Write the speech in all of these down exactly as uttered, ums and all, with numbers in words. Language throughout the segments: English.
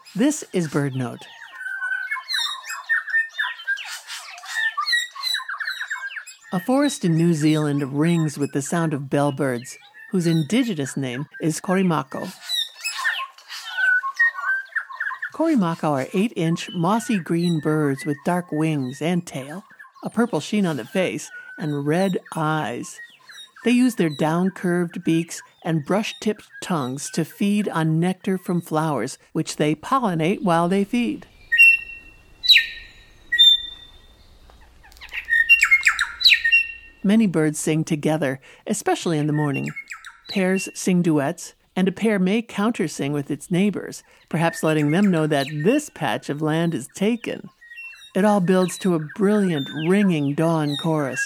This is BirdNote. A forest in New Zealand rings with the sound of bellbirds, whose indigenous name is Korimako. Korimako are eight-inch, mossy green birds with dark wings and tail, a purple sheen on the face, and red eyes. They use their down-curved beaks and brush-tipped tongues to feed on nectar from flowers, which they pollinate while they feed. Many birds sing together, especially in the morning. Pairs sing duets, and a pair may countersing with its neighbors, perhaps letting them know that this patch of land is taken. It all builds to a brilliant, ringing dawn chorus.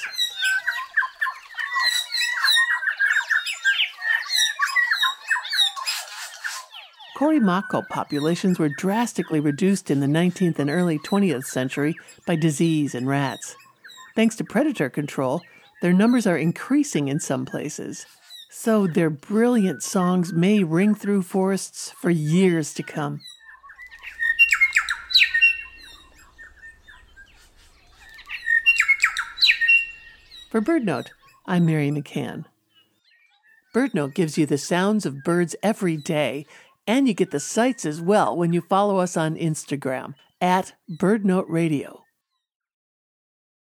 Korimako populations were drastically reduced in the nineteenth and early twentieth century by disease and rats. Thanks to predator control, their numbers are increasing in some places. So their brilliant songs may ring through forests for years to come. For BirdNote, I'm Mary McCann. BirdNote gives you the sounds of birds every day, and you get the sights as well when you follow us on Instagram, at BirdNote Radio.